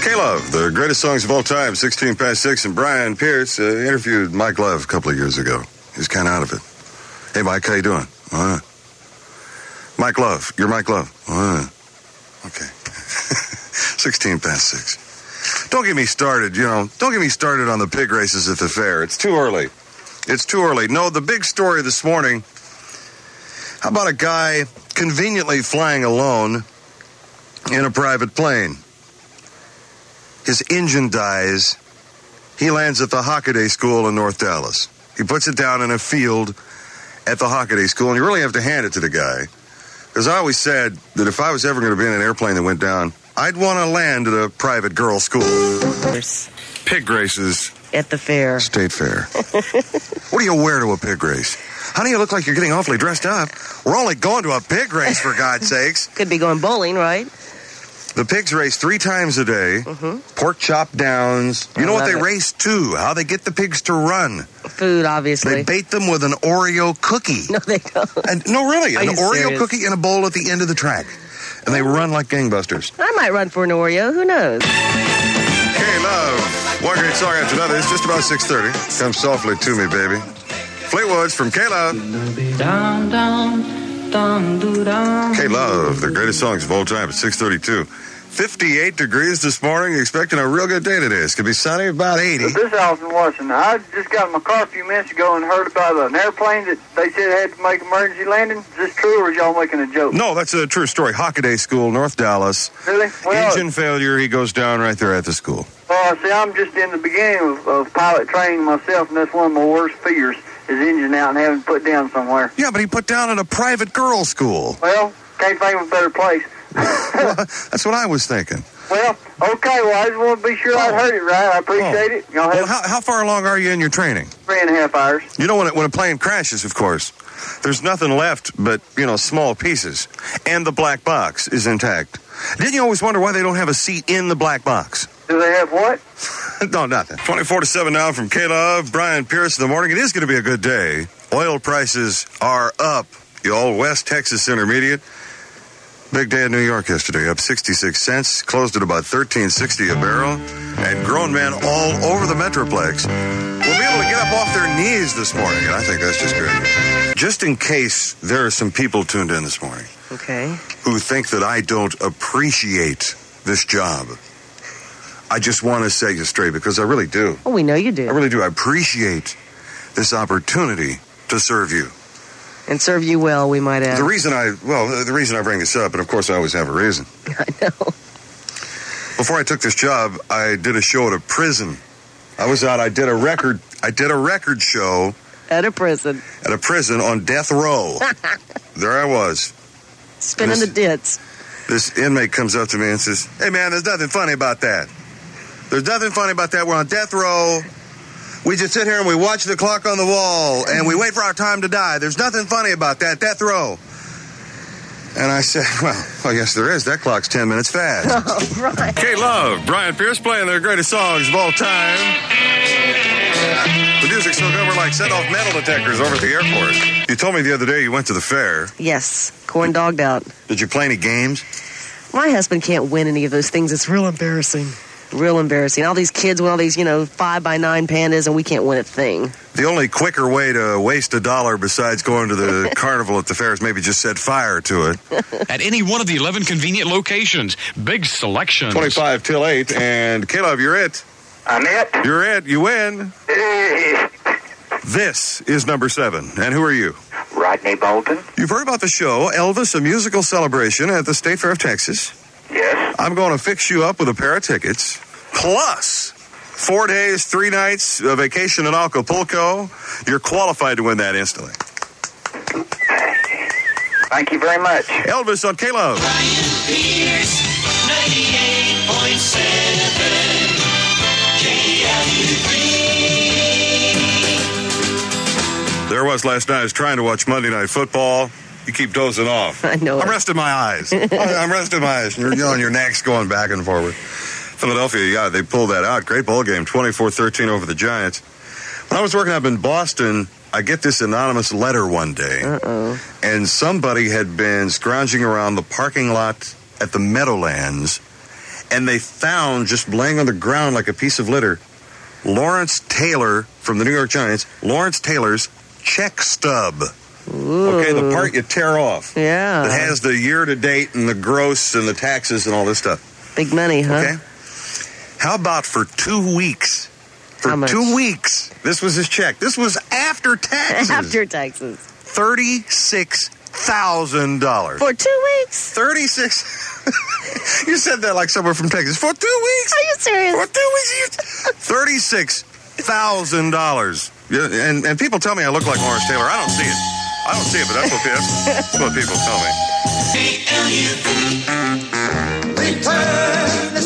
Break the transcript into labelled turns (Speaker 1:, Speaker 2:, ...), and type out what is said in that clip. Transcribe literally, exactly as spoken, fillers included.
Speaker 1: K-Love, the greatest songs of all time, sixteen past six, and Brian Pierce uh, interviewed Mike Love a couple of years ago. He's kind of out of it. Hey, Mike, how you doing? Uh, Mike Love. You're Mike Love. Uh, okay. sixteen past six. Don't get me started, you know, don't get me started on the pig races at the fair. It's too early. It's too early. No, the big story this morning, how about a guy conveniently flying alone in a private plane? His engine dies. He lands at the Hockaday School in North Dallas. He puts it down in a field at the Hockaday School, and you really have to hand it to the guy. Because I always said that if I was ever going to be in an airplane that went down, I'd want to land at a private girls' school.
Speaker 2: There's
Speaker 1: Pig races.
Speaker 2: at the fair.
Speaker 1: State fair. What do you wear to a pig race? Honey, you look like you're getting awfully dressed up. We're only going to a pig race, for God's sakes.
Speaker 2: Could be going bowling, right?
Speaker 1: The pigs race three times a day.
Speaker 2: Mm-hmm.
Speaker 1: Pork chop downs. You
Speaker 2: I
Speaker 1: know what they
Speaker 2: love it.
Speaker 1: race to? How they get the pigs to run.
Speaker 2: Food, obviously.
Speaker 1: They bait them with an Oreo cookie.
Speaker 2: No, they don't.
Speaker 1: And, no, really.
Speaker 2: Are
Speaker 1: An
Speaker 2: you
Speaker 1: Oreo
Speaker 2: serious?
Speaker 1: cookie in a bowl at the end of the track. And they run like gangbusters.
Speaker 2: I might run for an Oreo. Who knows?
Speaker 1: Hey, love. One great song after another. It's just about six thirty. Come softly to me, baby. Fleetwood's from K-Love.
Speaker 3: Down, down, down, do, down.
Speaker 1: K-Love, the greatest songs of all time at six thirty-two. fifty-eight degrees this morning. Expecting a real good day today. It's going to be sunny, about eighty.
Speaker 4: This is Alvin Watson. I just got in my car a few minutes ago and heard about an airplane that they said had to make emergency landing. Is this true, or is y'all making a joke?
Speaker 1: No, that's a true story. Hockaday School, North Dallas.
Speaker 4: Really? Well,
Speaker 1: Engine failure. He goes down right there at the school.
Speaker 4: well, see, I'm just in the beginning of, of pilot training myself, and that's one of my worst fears, is engine out and having to put down somewhere.
Speaker 1: Yeah, but he put down at a private girls' school.
Speaker 4: Well, can't think of a better place.
Speaker 1: Well, that's what I was thinking.
Speaker 4: Well, okay, well, I just want to be sure I heard it right. I appreciate
Speaker 1: Oh.
Speaker 4: it. Y'all
Speaker 1: Well,
Speaker 4: have
Speaker 1: how, how far along are you in your training?
Speaker 4: three and a half hours.
Speaker 1: You know, when, it, when a plane crashes, of course, there's nothing left but, you know, small pieces. And the black box is intact. Didn't you always wonder why they don't have a seat in the black box?
Speaker 4: Do they have what?
Speaker 1: No, nothing. twenty-four to seven now from K-Love. Brian Pierce in the morning. It is going to be a good day. Oil prices are up. Y'all, West Texas Intermediate. Big day in New York yesterday, up sixty-six cents, closed at about thirteen sixty a barrel, and grown men all over the Metroplex will be able to get up off their knees this morning, and I think that's just good. Just in case there are some people tuned in this morning
Speaker 2: Okay.
Speaker 1: who think that I don't appreciate this job, I just want to say you straight, because I really do.
Speaker 2: Oh, we know you do.
Speaker 1: I really do. I appreciate this opportunity to serve you.
Speaker 2: And serve you well, we might add.
Speaker 1: The reason I, well, the reason I bring this up, and of course I always have a reason.
Speaker 2: I know.
Speaker 1: Before I took this job, I did a show at a prison. I was out, I did a record, I did a record show
Speaker 2: At a prison.
Speaker 1: at a prison on death row. There I was.
Speaker 2: Spinning
Speaker 1: This-
Speaker 2: the dits.
Speaker 1: This inmate comes up to me and says, hey man, there's nothing funny about that. There's nothing funny about that. We're on death row. We just sit here and we watch the clock on the wall and we wait for our time to die. There's nothing funny about that. Death row. And I said, well, I guess there is. That clock's ten minutes fast.
Speaker 2: Oh, right.
Speaker 1: K-Love, Brian Pierce playing their greatest songs of all time. The music's so good we're like set off metal detectors over at the airport. You told me the other day you went to the fair.
Speaker 2: Yes. Corn dogged out.
Speaker 1: Did you play any games?
Speaker 2: My husband can't win any of those things. It's real embarrassing. Real embarrassing. All these kids win all these, you know, five by nine pandas, and we can't win a thing.
Speaker 1: The only quicker way to waste a dollar besides going to the carnival at the fair is maybe just set fire to it.
Speaker 5: At any one of the eleven convenient locations. Big selections.
Speaker 1: twenty-five till eight, and K-Love, you're it.
Speaker 4: I'm it.
Speaker 1: You're it. You win.
Speaker 4: Eh,
Speaker 1: This is number seven. And who are you?
Speaker 4: Rodney Bolton.
Speaker 1: You've heard about the show, Elvis, a musical celebration at the State Fair of Texas.
Speaker 4: Yes.
Speaker 1: I'm going to fix you up with a pair of tickets, plus four days, three nights, a vacation in Acapulco. You're qualified to win that instantly.
Speaker 4: Thank you very much.
Speaker 1: Elvis on K-Love.
Speaker 3: Brian Pierce, ninety-eight point seven K L U three.
Speaker 1: There I was last night. I was trying to watch Monday Night Football. You keep dozing off.
Speaker 2: I know it.
Speaker 1: I'm resting my eyes. I'm resting my eyes. You're, you know, your neck's going back and forward. Philadelphia, yeah, they pulled that out. Great ball game, twenty-four thirteen over the Giants. When I was working up in Boston, I get this anonymous letter one day.
Speaker 2: Uh-oh.
Speaker 1: And somebody had been scrounging around the parking lot at the Meadowlands and they found, just laying on the ground like a piece of litter, Lawrence Taylor from the New York Giants, Lawrence Taylor's check stub.
Speaker 2: Ooh.
Speaker 1: Okay, the part you tear off.
Speaker 2: Yeah.
Speaker 1: That has the year-to-date and the gross and the taxes and all this stuff.
Speaker 2: Big money, huh?
Speaker 1: Okay. How about for two weeks? For
Speaker 2: How much?
Speaker 1: two weeks. This was his check. This was after taxes.
Speaker 2: After taxes.
Speaker 1: thirty-six thousand dollars.
Speaker 2: For two weeks?
Speaker 1: thirty-six. You said that like someone from Texas. For two weeks?
Speaker 2: Are you serious?
Speaker 1: For two weeks? You... thirty-six thousand dollars. Yeah, and, and people tell me I look like Lawrence Taylor. I don't see it. I don't see it, but that's what, that's what people tell me.
Speaker 3: B L U. Return